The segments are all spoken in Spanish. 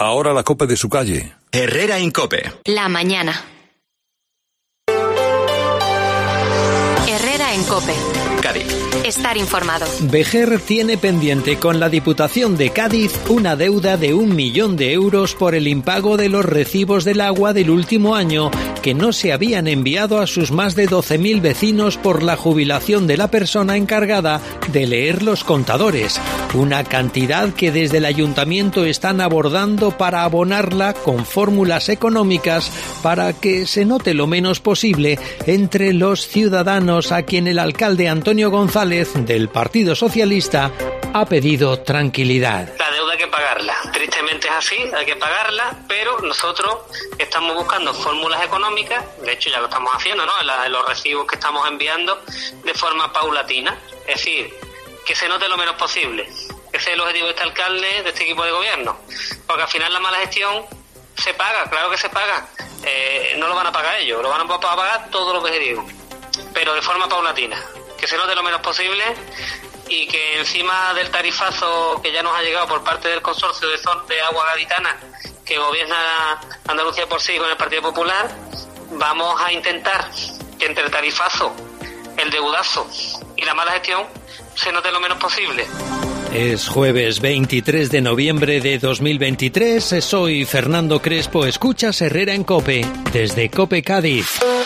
Ahora la COPE de su calle. Herrera Incope. La mañana. Herrera en COPE. Cádiz. Estar informado. Vejer tiene pendiente con la Diputación de Cádiz una deuda de 1 millón de euros por el impago de los recibos del agua del último año que no se habían enviado a sus más de 12.000 vecinos por la jubilación de la persona encargada de leer los contadores. Una cantidad que desde el Ayuntamiento están abordando para abonarla con fórmulas económicas para que se note lo menos posible entre los ciudadanos a quien el alcalde Antonio González del Partido Socialista ha pedido tranquilidad. La deuda hay que pagarla, tristemente es así, hay que pagarla, pero nosotros estamos buscando fórmulas económicas, de hecho ya lo estamos haciendo, ¿no? En los recibos que estamos enviando de forma paulatina, es decir, que se note lo menos posible. Ese es el objetivo de este alcalde, de este equipo de gobierno, porque al final la mala gestión se paga, claro que se paga, no lo van a pagar ellos, lo van a pagar todos los vecinos, pero de forma paulatina, que se note lo menos posible y que encima del tarifazo que ya nos ha llegado por parte del consorcio de agua gaditana que gobierna Andalucía por sí con el Partido Popular, vamos a intentar que entre el tarifazo, el deudazo y la mala gestión se note lo menos posible. Es jueves 23 de noviembre de 2023, soy Fernando Crespo, escuchas Herrera en COPE, desde COPE Cádiz.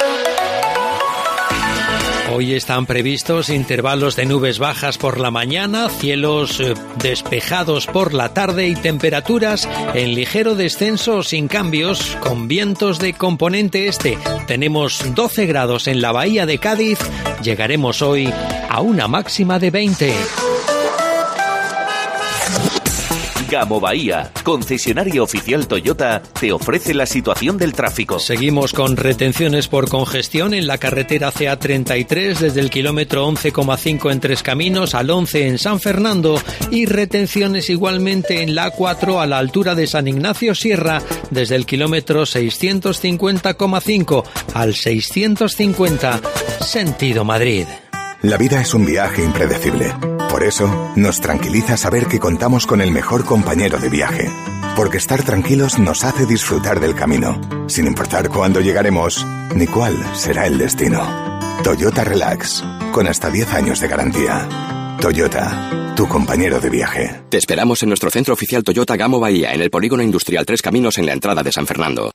Hoy están previstos intervalos de nubes bajas por la mañana, cielos despejados por la tarde y temperaturas en ligero descenso sin cambios, con vientos de componente este. Tenemos 12 grados en la bahía de Cádiz, llegaremos hoy a una máxima de 20. Gamo Bahía, concesionario oficial Toyota, te ofrece la situación del tráfico. Seguimos con retenciones por congestión en la carretera CA33 desde el kilómetro 11,5 en Tres Caminos al 11 en San Fernando y retenciones igualmente en la A4 a la altura de San Ignacio Sierra desde el kilómetro 650,5 al 650 sentido Madrid. La vida es un viaje impredecible. Por eso, nos tranquiliza saber que contamos con el mejor compañero de viaje. Porque estar tranquilos nos hace disfrutar del camino, sin importar cuándo llegaremos ni cuál será el destino. Toyota Relax, con hasta 10 años de garantía. Toyota, tu compañero de viaje. Te esperamos en nuestro centro oficial Toyota Gamo Bahía, en el Polígono Industrial Tres Caminos, en la entrada de San Fernando.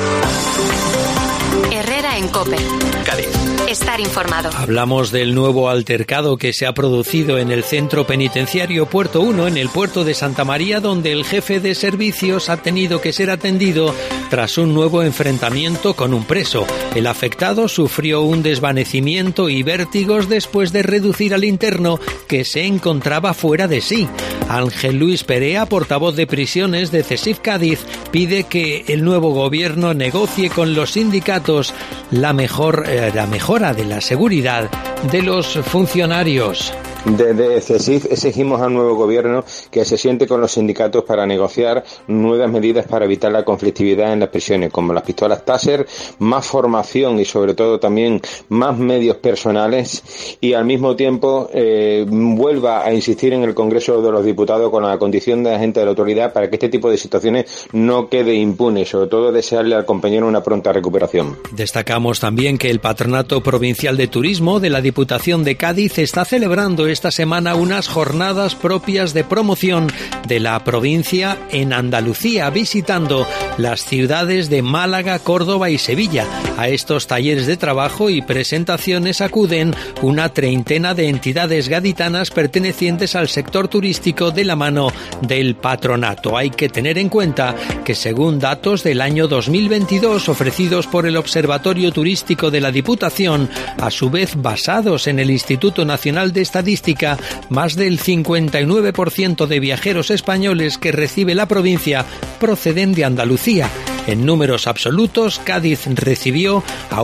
Herrera en COPE. Cádiz. Estar informado. Hablamos del nuevo altercado que se ha producido en el centro penitenciario Puerto 1, en el puerto de Santa María, donde el jefe de servicios ha tenido que ser atendido tras un nuevo enfrentamiento con un preso. El afectado sufrió un desvanecimiento y vértigos después de reducir al interno, que se encontraba fuera de sí. Ángel Luis Perea, portavoz de prisiones de CESIF Cádiz, pide que el nuevo gobierno negocie con los sindicatos la mejora de la seguridad de los funcionarios. Desde CESIF exigimos al nuevo gobierno que se siente con los sindicatos para negociar nuevas medidas para evitar la conflictividad en las prisiones, como las pistolas Taser, más formación y sobre todo también más medios personales, y al mismo tiempo vuelva a insistir en el Congreso de los Diputados con la condición de agente de la autoridad para que este tipo de situaciones no quede impune, sobre todo desearle al compañero una pronta recuperación. Destacamos también que el Patronato Provincial de Turismo de la Diputación de Cádiz está celebrando esta semana unas jornadas propias de promoción de la provincia en Andalucía, visitando las ciudades de Málaga, Córdoba y Sevilla. A estos talleres de trabajo y presentaciones acuden una treintena de entidades gaditanas pertenecientes al sector turístico de la mano del patronato. Hay que tener en cuenta que según datos del año 2022 ofrecidos por el Observatorio Turístico de la Diputación, a su vez basados en el Instituto Nacional de Estadística, más del 59% de viajeros españoles que recibe la provincia proceden de Andalucía. En números absolutos, Cádiz recibió a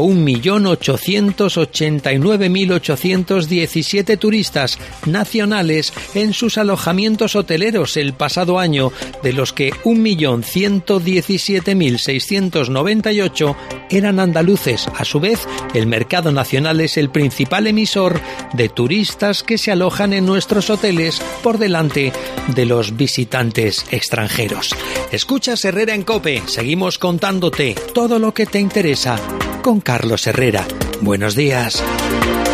1.889.817 turistas nacionales en sus alojamientos hoteleros el pasado año, de los que 1.117.698 eran andaluces. A su vez, el mercado nacional es el principal emisor de turistas que se alojan en nuestros hoteles por delante de los visitantes extranjeros. Escuchas Herrera en COPE. Seguimos contándote todo lo que te interesa con Carlos Herrera. Buenos días.